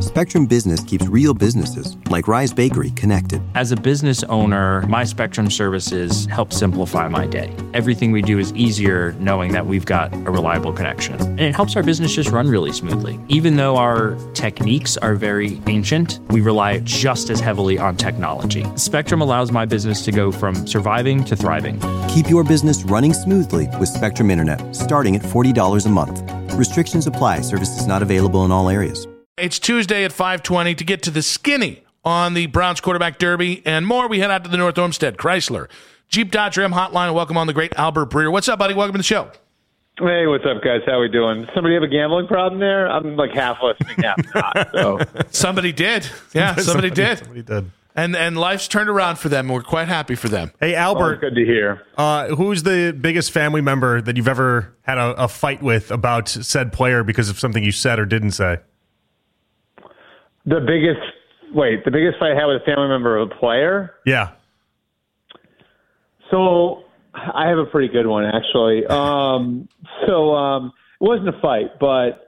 Spectrum Business keeps real businesses, like Rise Bakery, connected. As a business owner, my Spectrum services help simplify my day. Everything we do is easier knowing that we've got a reliable connection. And it helps our business just run really smoothly. Even though our techniques are very ancient, we rely just as heavily on technology. Spectrum allows my business to go from surviving to thriving. Keep your business running smoothly with Spectrum Internet, starting at $40 a month. Restrictions apply. Services not available in all areas. It's Tuesday at 5:20 to get to the skinny on the Browns quarterback derby and more. We head out to the North Olmsted Chrysler Jeep Dodge Ram hotline and welcome on the great Albert Breer. What's up, buddy? Welcome to the show. Hey, what's up, guys? How we doing? Somebody have a gambling problem there? I'm like half listening, half not. So. Somebody did. Yeah, somebody did. Somebody did. And life's turned around for them. We're quite happy for them. Hey, Albert. Good to hear. Who's the biggest family member that you've ever had a fight with about said player because of something you said or didn't say? The biggest fight I had with a family member of a player? Yeah. So I have a pretty good one, actually. It wasn't a fight, but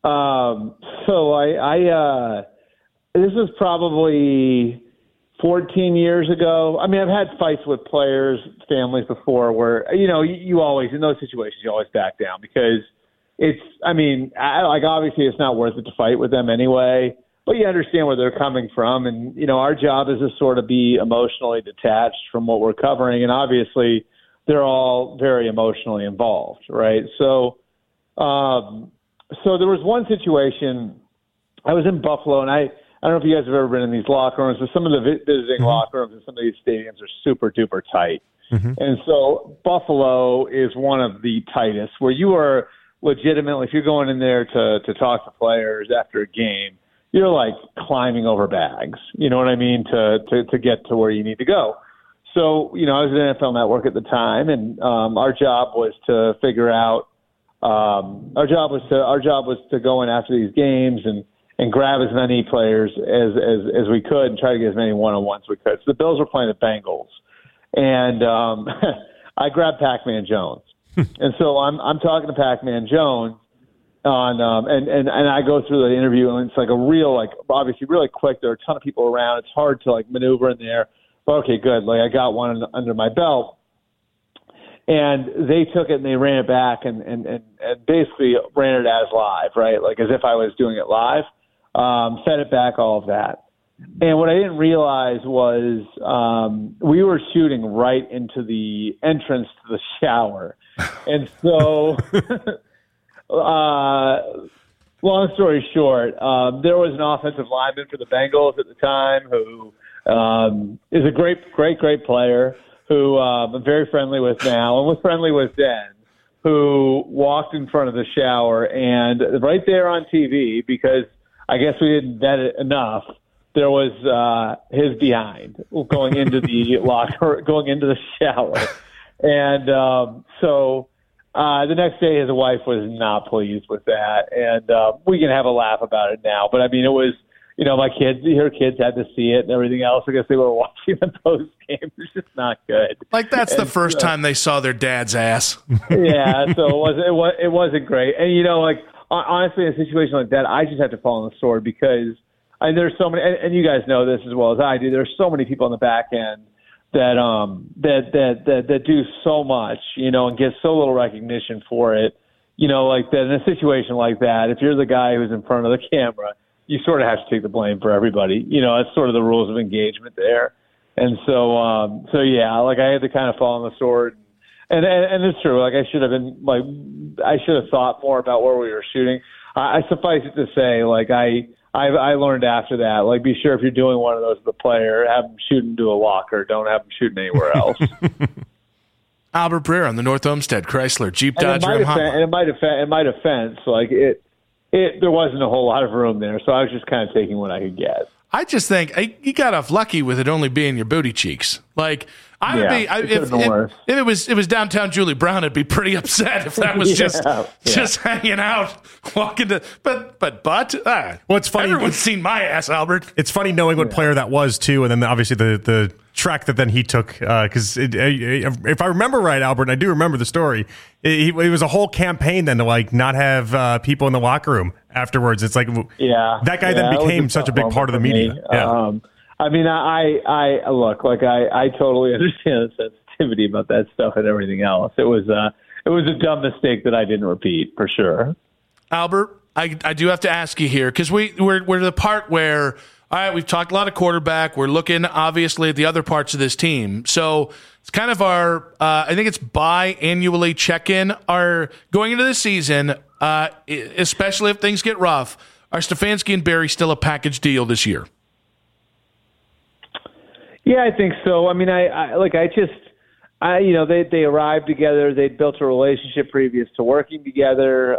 this was probably 14 years ago. I mean, I've had fights with players, families before where, you always, in those situations, you always back down because obviously it's not worth it to fight with them anyway. But you understand where they're coming from. And, our job is to sort of be emotionally detached from what we're covering. And obviously they're all very emotionally involved, right? So there was one situation. I was in Buffalo, and I don't know if you guys have ever been in these locker rooms, but some of the visiting locker rooms in some of these stadiums are super duper tight. Mm-hmm. And so Buffalo is one of the tightest where you are legitimately, if you're going in there to talk to players after a game, you're like climbing over bags, you know what I mean, to get to where you need to go. So, I was at NFL Network at the time, and our job was to figure out, our job was to go in after these games and grab as many players as we could and try to get as many one-on-ones as we could. So the Bills were playing the Bengals, and I grabbed Pac-Man Jones. And so I'm talking to Pac-Man Jones, and I go through the interview, and it's like obviously really quick. There are a ton of people around. It's hard to maneuver in there. But okay, good. I got one under my belt, and they took it and they ran it back and basically ran it as live, right? As if I was doing it live, fed it back, all of that. And what I didn't realize was we were shooting right into the entrance to the shower, and so. Long story short, there was an offensive lineman for the Bengals at the time who is a great player who I'm very friendly with now and was friendly with then, who walked in front of the shower and right there on TV, because I guess we didn't vet it enough, there was his behind going into the locker, going into the shower. And so the next day his wife was not pleased with that. And we can have a laugh about it now. But, I mean, it was, my kids, her kids had to see it and everything else. I guess they were watching the post game. It was just not good. That's the first time they saw their dad's ass. Yeah, so it wasn't great. And, honestly, in a situation like that, I just have to fall on the sword because there's so many, and you guys know this as well as I do, there's so many people on the back end that do so much, and get so little recognition for it, that in a situation like that, if you're the guy who's in front of the camera, you sort of have to take the blame for everybody. That's sort of the rules of engagement there. And so yeah, I had to kind of fall on the sword. And it's true. I should have thought more about where we were shooting. I suffice it to say, I learned after that, be sure if you're doing one of those with a player, have them shoot into a locker. Don't have them shooting anywhere else. Albert Breer on the North Olmsted Chrysler Jeep Dodge Ram hotline. And in my defense, there wasn't a whole lot of room there, so I was just kind of taking what I could get. I just think you got off lucky with it only being your booty cheeks. If it was downtown Julie Brown, I'd be pretty upset if that was just hanging out, walking to. But well, it's funny. Everyone's seen my ass, Albert. It's funny knowing what player that was too, and then obviously the track that then he took, because if I remember right, Albert, and I do remember the story, it was a whole campaign then to like not have people in the locker room afterwards. It's like, that guy then became such a big part of the media. I mean, I look, like I totally understand the sensitivity about that stuff and everything else. It was a dumb mistake that I didn't repeat, for sure. Albert, I do have to ask you here, because we're the part where, all right, we've talked a lot of quarterback. We're looking, obviously, at the other parts of this team. So it's kind of our, I think it's biannually check-in. Our going into the season, especially if things get rough, are Stefanski and Barry still a package deal this year? Yeah, I think so. I mean, they arrived together. They'd built a relationship previous to working together.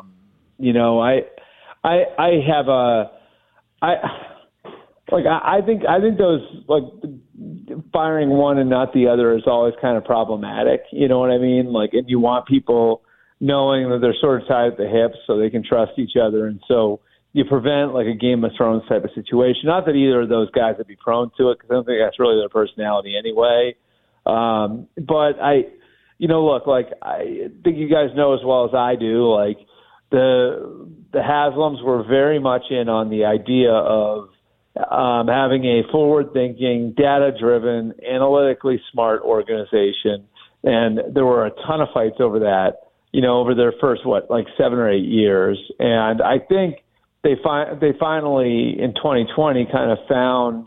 I think those, like, firing one and not the other is always kind of problematic. You know what I mean? Like, and you want people knowing that they're sort of tied at the hips so they can trust each other. And so you prevent like a Game of Thrones type of situation. Not that either of those guys would be prone to it, because I don't think that's really their personality anyway. But I think you guys know as well as I do, like the Haslams were very much in on the idea of having a forward-thinking, data-driven, analytically smart organization. And there were a ton of fights over that, over their first, 7 or 8 years. And I think they finally, in 2020, kind of found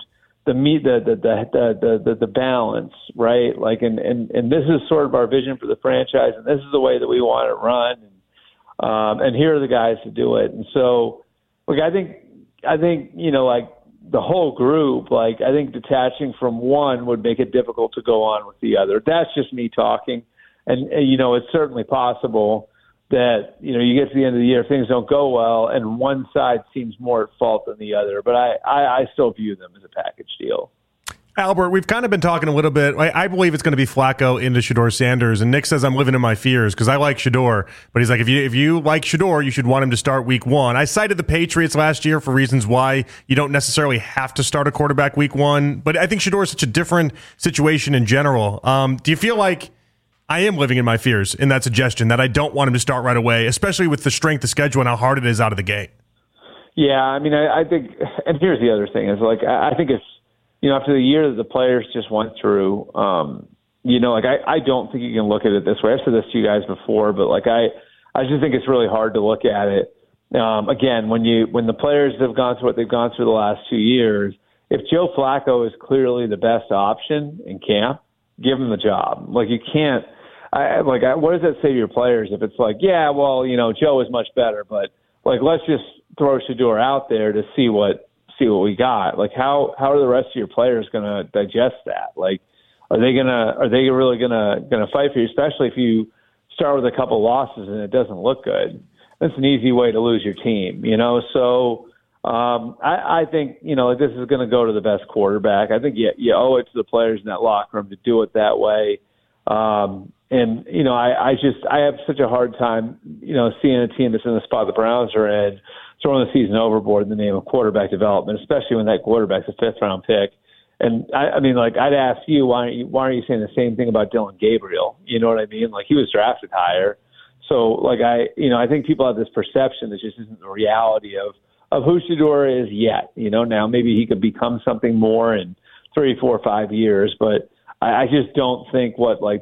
the balance, right? Like, and this is sort of our vision for the franchise, and this is the way that we want it run. And here are the guys to do it. And so, look, I think, the whole group, I think detaching from one would make it difficult to go on with the other. That's just me talking. And it's certainly possible that, you get to the end of the year, things don't go well, and one side seems more at fault than the other. But I still view them as a package deal. Albert, we've kind of been talking a little bit. I believe it's going to be Flacco into Shedeur Sanders, and Nick says I'm living in my fears because I like Shedeur, but he's like, if you like Shedeur, you should want him to start week 1. I cited the Patriots last year for reasons why you don't necessarily have to start a quarterback week 1, but I think Shedeur is such a different situation in general. Do you feel like I am living in my fears in that suggestion that I don't want him to start right away, especially with the strength of schedule and how hard it is out of the gate? Yeah, I mean, I think, and here's the other thing is, I think it's, after the year that the players just went through, I don't think you can look at it this way. I've said this to you guys before, but I just think it's really hard to look at it. Again, when the players have gone through what they've gone through the last 2 years, if Joe Flacco is clearly the best option in camp, give him the job. You can't. What does that say to your players if it's Joe is much better, but let's just throw Shedeur out there to see what we got. How are the rest of your players going to digest that? Are they really gonna fight for you, especially if you start with a couple losses and it doesn't look good? That's an easy way to lose your team, So I think this is going to go to the best quarterback. I think you owe it to the players in that locker room to do it that way. I have such a hard time, seeing a team that's in the spot the Browns are in, throwing the season overboard in the name of quarterback development, especially when that quarterback's a 5th-round pick. And I'd ask you, why aren't you saying the same thing about Dylan Gabriel? You know what I mean? He was drafted higher. So I think people have this perception that just isn't the reality of who Shedeur is yet. Now maybe he could become something more in 3, 4, 5 years, but I just don't think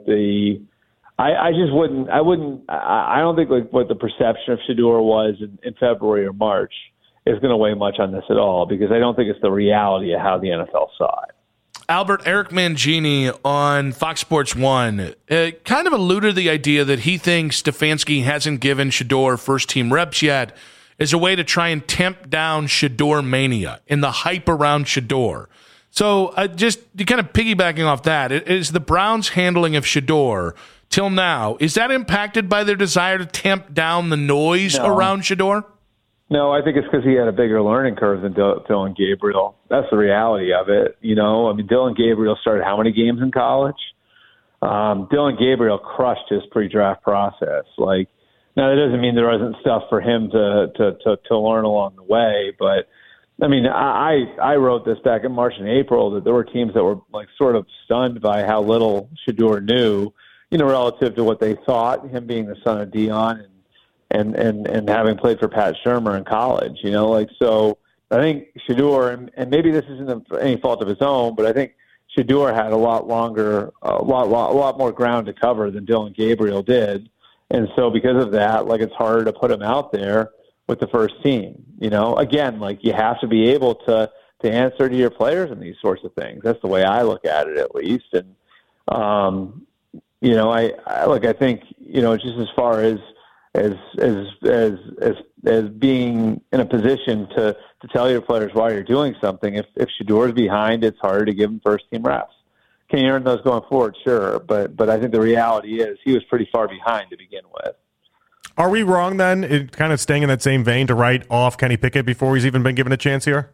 I don't think what the perception of Shedeur was in February or March is going to weigh much on this at all, because I don't think it's the reality of how the NFL saw it. Albert, Eric Mangini on Fox Sports 1 kind of alluded to the idea that he thinks Stefanski hasn't given Shedeur first-team reps yet as a way to try and tamp down Shedeur mania and the hype around Shedeur. So just kind of piggybacking off that, is the Browns' handling of Shedeur till now, is that impacted by their desire to tamp down the noise around Shedeur? No, I think it's because he had a bigger learning curve than Dylan Gabriel. That's the reality of it. Dylan Gabriel started how many games in college? Dylan Gabriel crushed his pre-draft process. Now that doesn't mean there wasn't stuff for him to learn along the way, but I mean, I wrote this back in March and April that there were teams that were like sort of stunned by how little Shedeur knew, relative to what they thought, him being the son of Dion and having played for Pat Shurmur in college, so I think Shedeur, and maybe this isn't any fault of his own, but I think Shedeur had a lot more ground to cover than Dillon Gabriel did. And so because of that, it's harder to put him out there with the first team. Again, you have to be able to answer to your players in these sorts of things. That's the way I look at it, at least. And, I think, just as far as being in a position to tell your players why you're doing something, if Shedeur's behind, it's harder to give him first team reps. Can you earn those going forward? Sure. But I think the reality is he was pretty far behind to begin with. Are we wrong then, in kind of staying in that same vein, to write off Kenny Pickett before he's even been given a chance here?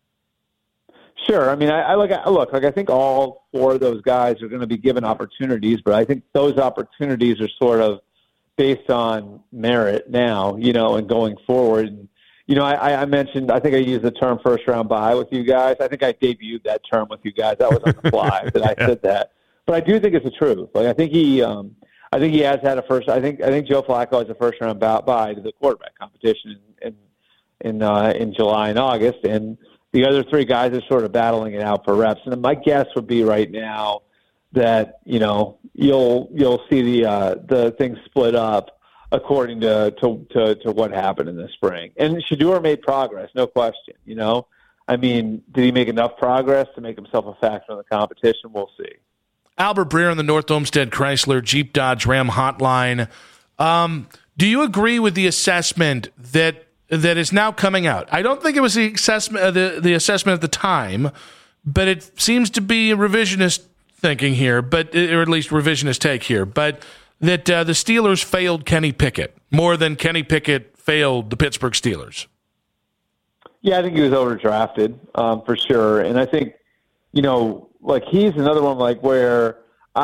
Sure. I mean, I think all four of those guys are going to be given opportunities, but I think those opportunities are sort of based on merit now, and going forward. And, I mentioned, I think I used the term first round bye with you guys. I think I debuted that term with you guys. That was on the fly that I said that. But I do think it's the truth. I think he has had a first. I think Joe Flacco has a first round bye to the quarterback competition in July and August, and the other three guys are sort of battling it out for reps. And my guess would be right now that you'll see the things split up according to what happened in the spring. And Shedeur made progress, no question. I mean, did he make enough progress to make himself a factor in the competition? We'll see. Albert Breer on the North Olmsted Chrysler Jeep Dodge Ram hotline. Do you agree with the assessment that is now coming out? I don't think it was the assessment at the time, but it seems to be a revisionist thinking here, or at least revisionist take here, but that the Steelers failed Kenny Pickett more than Kenny Pickett failed the Pittsburgh Steelers. Yeah, I think he was overdrafted for sure. And I think, he's another one where,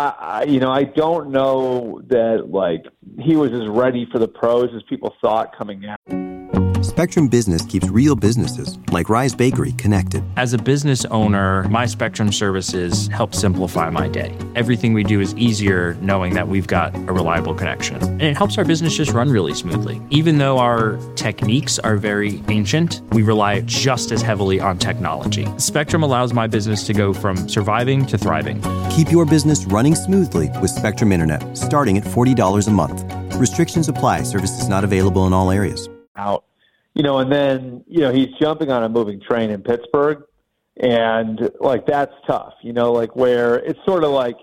I don't know that he was as ready for the pros as people thought coming out. Spectrum Business keeps real businesses, like Rise Bakery, connected. As a business owner, my Spectrum services help simplify my day. Everything we do is easier knowing that we've got a reliable connection. And it helps our business just run really smoothly. Even though our techniques are very ancient, we rely just as heavily on technology. Spectrum allows my business to go from surviving to thriving. Keep your business running smoothly with Spectrum Internet, starting at $40 a month. Restrictions apply. Services not available in all areas. Out. And then, he's jumping on a moving train in Pittsburgh, and, that's tough, where it's sort of I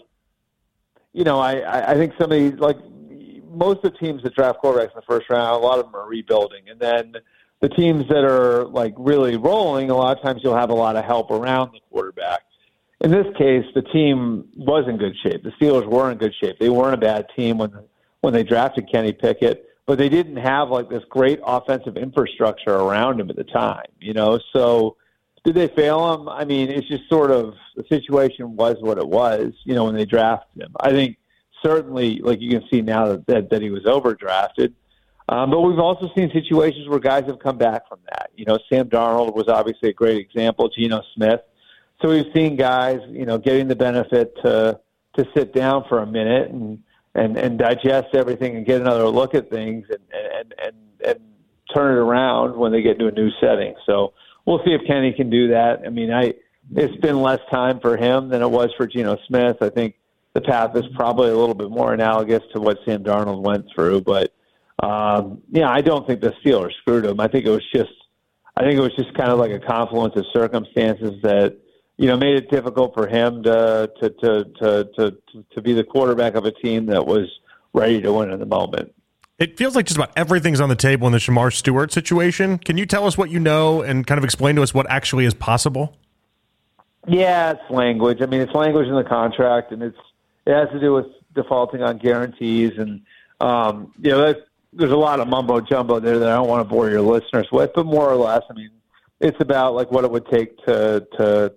think most of the teams that draft quarterbacks in the first round, a lot of them are rebuilding. And then the teams that are, really rolling, a lot of times you'll have a lot of help around the quarterback. In this case, the team was in good shape. The Steelers were in good shape. They weren't a bad team when they drafted Kenny Pickett. But they didn't have this great offensive infrastructure around him at the time, So did they fail him? I mean, it's just sort of the situation was what it was, when they drafted him. I think certainly, you can see now that he was overdrafted. But we've also seen situations where guys have come back from that. Sam Darnold was obviously a great example. Geno Smith. So we've seen guys, getting the benefit to sit down for a minute and digest everything and get another look at things and turn it around when they get to a new setting. So we'll see if Kenny can do that. I mean, it's been less time for him than it was for Geno Smith. I think the path is probably a little bit more analogous to what Sam Darnold went through. But, I don't think the Steelers screwed him. I think it was just kind of like a confluence of circumstances that, made it difficult for him to be the quarterback of a team that was ready to win in the moment. It feels like just about everything's on the table in the Shamar Stewart situation. Can you tell us what you know and kind of explain to us what actually is possible? Yeah, it's language. I mean, it's language in the contract, and it has to do with defaulting on guarantees. And, there's a lot of mumbo jumbo there that I don't want to bore your listeners with, but more or less, I mean, it's about what it would take to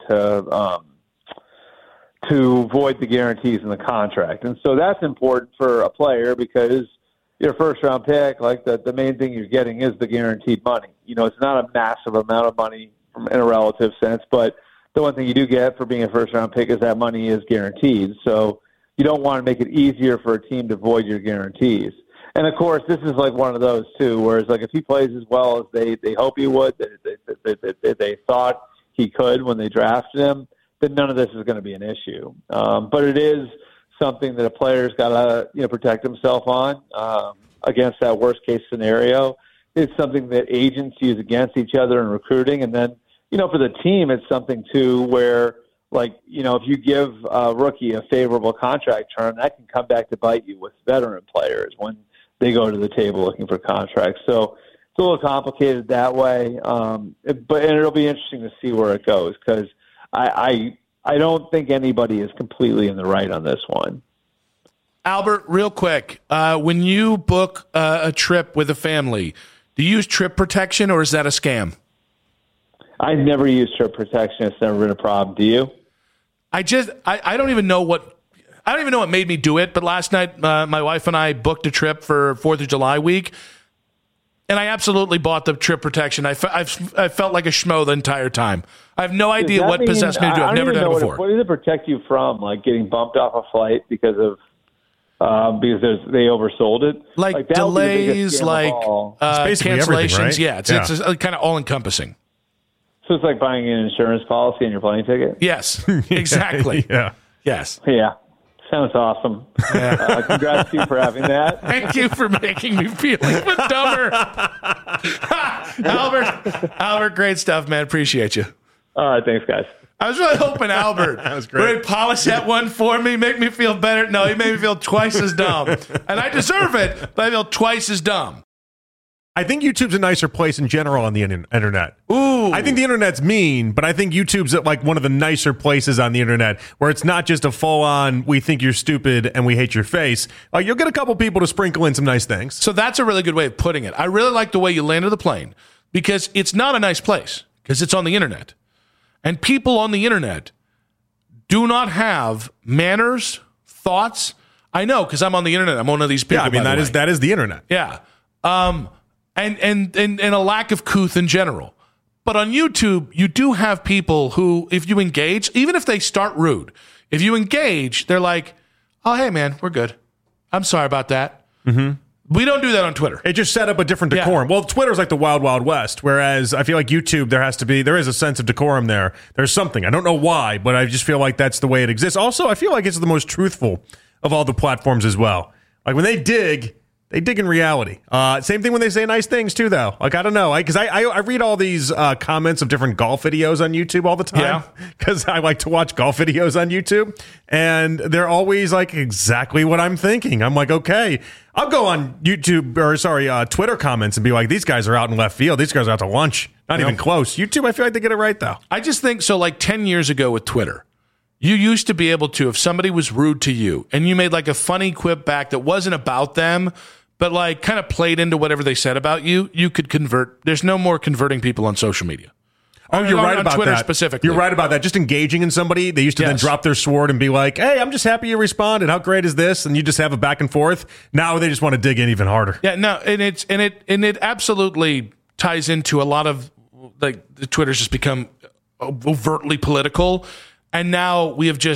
void the guarantees in the contract. And so that's important for a player because your first round pick, the main thing you're getting is the guaranteed money. It's not a massive amount of money in a relative sense, but the one thing you do get for being a first-round pick is that money is guaranteed. So you don't want to make it easier for a team to void your guarantees. And, of course, this is like one of those, too, whereas like if he plays as well as they hope he would, they thought he could when they drafted him, then none of this is going to be an issue. But it is something that a player's got to protect himself on against that worst-case scenario. It's something that agents use against each other in recruiting. And then, for the team, it's something, too, where, if you give a rookie a favorable contract term, that can come back to bite you with veteran players when they go to the table looking for contracts. So it's a little complicated that way. And it'll be interesting to see where it goes because I don't think anybody is completely in the right on this one. Albert, real quick, when you book a trip with a family, do you use trip protection or is that a scam? I've never used trip protection. It's never been a problem. Do you? I don't even know what made me do it, but last night my wife and I booked a trip for 4th of July week, and I absolutely bought the trip protection. I felt like a schmo the entire time. I have no idea what possessed me to do it. I've never done it before. What does it protect you from, like getting bumped off a flight because they oversold it? Like delays, like cancellations. Right? Yeah, it's kind of all-encompassing. So it's like buying an insurance policy on your plane ticket? Yes, exactly. Yeah. Yes. Yeah. Sounds awesome. Yeah. Congrats to you for having that. Thank you for making me feel even dumber. Albert, great stuff, man. Appreciate you. All right, thanks, guys. I was really hoping Albert that was great. would polish that one for me, make me feel better. No, he made me feel twice as dumb. And I deserve it, but I feel twice as dumb. I think YouTube's a nicer place in general on the internet. Ooh. I think the internet's mean, but I think YouTube's like one of the nicer places on the internet where it's not just a full-on, we think you're stupid and we hate your face. You'll get a couple people to sprinkle in some nice things. So that's a really good way of putting it. I really like the way you landed the plane because it's not a nice place because it's on the internet. And people on the internet do not have manners, thoughts. I know because I'm on the internet. I'm one of these people. Yeah, I mean, that is the internet. Yeah. And a lack of couth in general. But on YouTube, you do have people who, if you engage, even if they start rude, if you engage, they're like, oh, hey, man, we're good. I'm sorry about that. Mm-hmm. We don't do that on Twitter. It just set up a different decorum. Yeah. Well, Twitter's like the wild, wild west, whereas I feel like YouTube, there is a sense of decorum there. There's something. I don't know why, but I just feel like that's the way it exists. Also, I feel like it's the most truthful of all the platforms as well. Like when they dig in reality. Same thing when they say nice things too, though. Like, I don't know. Because I read all these comments of different golf videos on YouTube all the time. Because I like to watch golf videos on YouTube. And they're always like exactly what I'm thinking. I'm like, okay, I'll go on Twitter comments and be like, these guys are out in left field. These guys are out to lunch. Not even close. YouTube, I feel like they get it right, though. I just think so. Like 10 years ago with Twitter, you used to be able to, if somebody was rude to you and you made like a funny quip back that wasn't about them, but like kind of played into whatever they said about you, you could convert. There's no more converting people on social media. Oh, you're right about Twitter that. Specifically. You're right about that. Just engaging in somebody, they used to then drop their sword and be like, hey, I'm just happy you responded. How great is this? And you just have a back and forth. Now they just want to dig in even harder. Yeah, no, and it absolutely ties into a lot of like the Twitter's just become overtly political. And now we have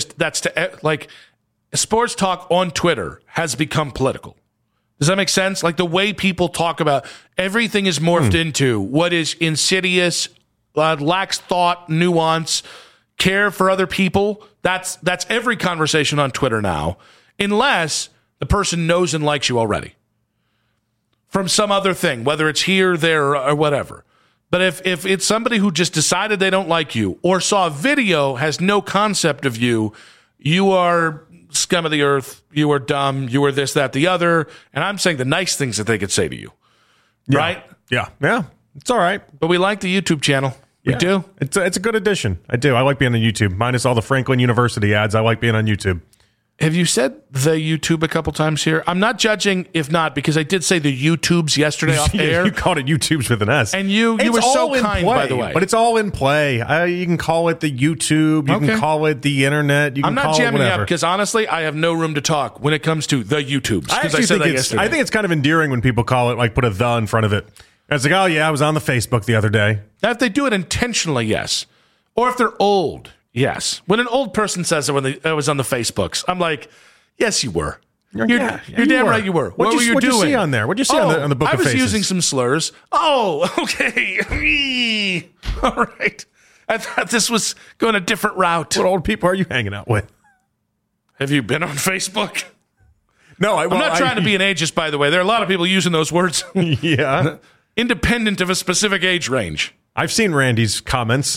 sports talk on Twitter has become political. Does that make sense? Like the way people talk about everything is morphed into what is insidious, lacks thought, nuance, care for other people. That's every conversation on Twitter now, unless the person knows and likes you already from some other thing, whether it's here, there, or whatever. But if it's somebody who just decided they don't like you or saw a video, has no concept of you, you are scum of the earth, you are dumb, you are this, that, the other. And I'm saying the nice things that they could say to you. Yeah. Right? Yeah. It's all right. But we like the YouTube channel. We do. It's a good addition. I do. I like being on YouTube. Minus all the Franklin University ads, I like being on YouTube. Have you said the YouTube a couple times here? I'm not judging if not, because I did say the YouTubes yesterday off air. You called it YouTubes with an S. And you were so kind, by the way. But it's all in play. You can call it the YouTube. You can call it the internet. You can call it whatever. I'm not jamming you up because honestly, I have no room to talk when it comes to the YouTubes. I think it's kind of endearing when people call it, like put a "the" in front of it. I was like, oh, yeah, I was on the Facebook the other day. Now, if they do it intentionally, yes. Or if they're old, yes. When an old person says it when I was on the Facebooks, I'm like, yes, you were. You're damn right you were. What were you doing? What'd you see on there? What'd you see on the Book of Faces? I was using some slurs. Oh, okay. All right. I thought this was going a different route. What old people are you hanging out with? Have you been on Facebook? No, I'm not trying to be an ageist, by the way. There are a lot of people using those words. Yeah. Independent of a specific age range. I've seen Randy's comments.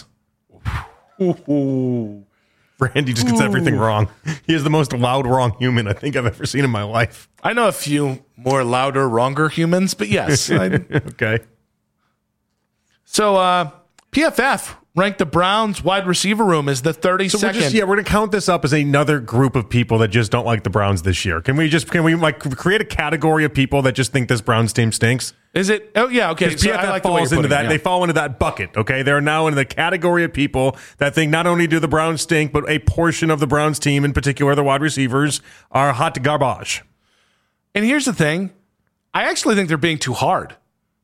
Randy just gets everything wrong. He is the most loud, wrong human I think I've ever seen in my life. I know a few more louder, wronger humans, but yes. Okay. So, PFF ranked the Browns wide receiver room as the 32nd. So we're going to count this up as another group of people that just don't like the Browns this year. Can we create a category of people that just think this Browns team stinks? Is it? Oh, yeah, okay. So PFF falls into that. Yeah. They fall into that bucket, okay? They're now in the category of people that think not only do the Browns stink, but a portion of the Browns team, in particular the wide receivers, are hot garbage. And here's the thing. I actually think they're being too hard.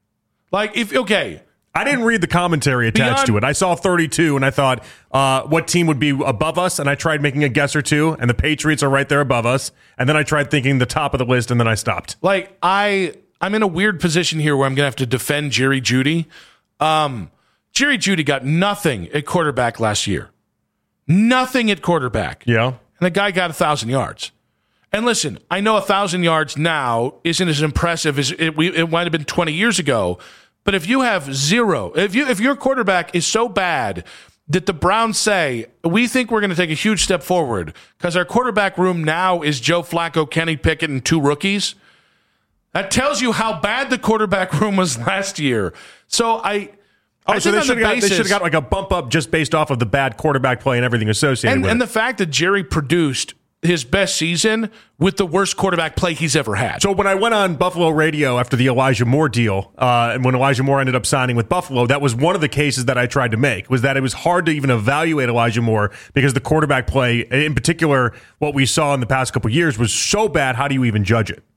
I didn't read the commentary attached to it. I saw 32, and I thought, what team would be above us? And I tried making a guess or two, and the Patriots are right there above us. And then I tried thinking the top of the list, and then I stopped. I'm in a weird position here where I'm going to have to defend Jerry Jeudy. Jerry Jeudy got nothing at quarterback last year. Nothing at quarterback. Yeah. And the guy got 1,000 yards. And listen, I know 1,000 yards now isn't as impressive as it might have been 20 years ago. But if you have zero, if your quarterback is so bad that the Browns say, we think we're going to take a huge step forward because our quarterback room now is Joe Flacco, Kenny Pickett, and 2 rookies, that tells you how bad the quarterback room was last year. So they should have got like a bump up just based off of the bad quarterback play and everything associated with it. And the fact that Jerry produced his best season with the worst quarterback play he's ever had. So when I went on Buffalo radio after the Elijah Moore deal, and when Elijah Moore ended up signing with Buffalo, that was one of the cases that I tried to make, was that it was hard to even evaluate Elijah Moore because the quarterback play, in particular, what we saw in the past couple of years, was so bad, how do you even judge it?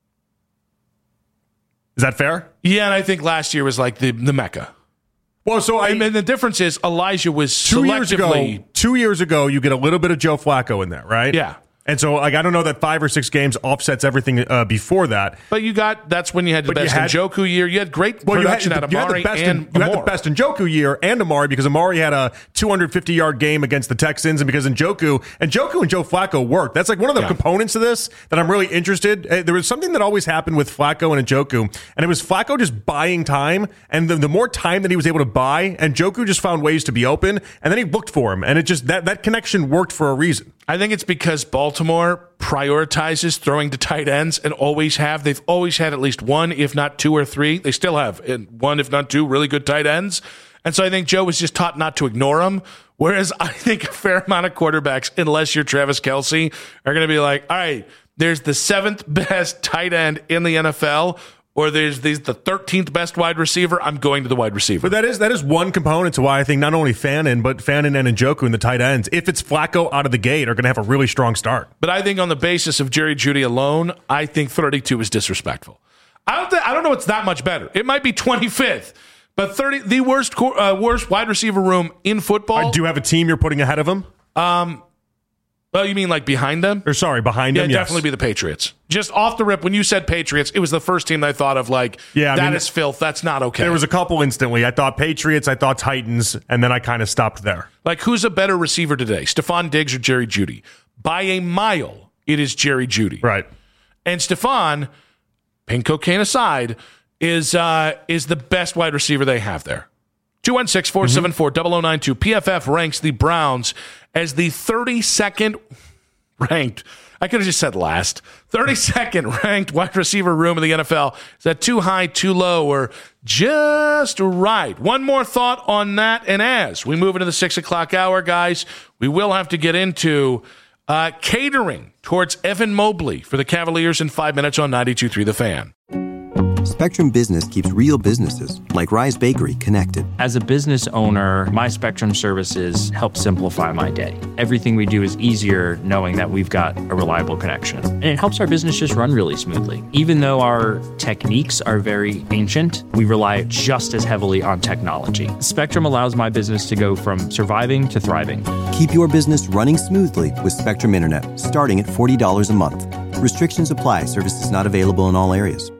Is that fair? Yeah, and I think last year was like the Mecca. Well, and the difference is Elijah was selectively... 2 years ago, you get a little bit of Joe Flacco in there, right? Yeah. And so, I don't know that 5 or 6 games offsets everything before that. But that's when you had the best Njoku year. You had great production out of Amari and you had the best Njoku year and Amari because Amari had a 250-yard game against the Texans, and because Njoku and Joe Flacco worked. That's like one of the components of this that I'm really interested. There was something that always happened with Flacco and Njoku, and it was Flacco just buying time, and the more time that he was able to buy, and Njoku just found ways to be open, and then he looked for him, and it just that connection worked for a reason. I think it's because Baltimore prioritizes throwing to tight ends and always have. They've always had at least one, if not 2 or 3. They still have one, if not 2, really good tight ends. And so I think Joe was just taught not to ignore them. Whereas I think a fair amount of quarterbacks, unless you're Travis Kelce, are going to be like, all right, there's the 7th best tight end in the NFL, or there's the 13th best wide receiver, I'm going to the wide receiver. But that is one component to why I think not only Fannin, but Fannin and Njoku in the tight ends, if it's Flacco out of the gate, are going to have a really strong start. But I think on the basis of Jerry Jeudy alone, I think 32 is disrespectful. I don't know it's that much better. It might be 25th, but the worst wide receiver room in football. Do you have a team you're putting ahead of them? Well, you mean like behind them? Or sorry, behind them, yes. Definitely be the Patriots. Just off the rip, when you said Patriots, it was the first team that I thought of that is filth. That's not okay. There was a couple instantly. I thought Patriots, I thought Titans, and then I kind of stopped there. Like, who's a better receiver today, Stephon Diggs or Jerry Jeudy? By a mile, it is Jerry Jeudy. Right. And Stephon, pain cocaine aside, is the best wide receiver they have there. 216-474-0092. PFF ranks the Browns as the 32nd ranked. I could have just said last. 32nd ranked wide receiver room in the NFL. Is that too high, too low, or just right? One more thought on that. And as we move into the 6 o'clock hour, guys, we will have to get into catering towards Evan Mobley for the Cavaliers in 5 minutes on 92.3 The Fan. Spectrum Business keeps real businesses, like Rise Bakery, connected. As a business owner, my Spectrum services help simplify my day. Everything we do is easier knowing that we've got a reliable connection. And it helps our business just run really smoothly. Even though our techniques are very ancient, we rely just as heavily on technology. Spectrum allows my business to go from surviving to thriving. Keep your business running smoothly with Spectrum Internet, starting at $40 a month. Restrictions apply. Services not available in all areas.